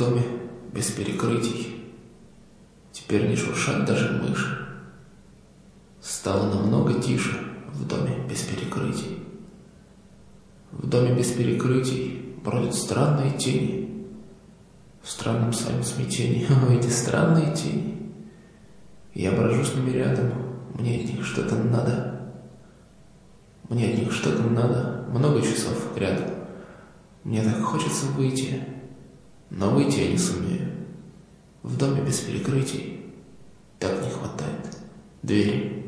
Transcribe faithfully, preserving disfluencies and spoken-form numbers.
доме без перекрытий. Теперь не шуршат даже мыши. Стало намного тише в доме без перекрытий. В доме без перекрытий бродят странные тени. В странном своем смятении эти странные тени. Я брожу с ними рядом, мне от них что-то надо. Мне от них что-то надо, много часов рядом. Мне так хочется выйти, но выйти я не сумею. В доме без перекрытий так не хватает двери.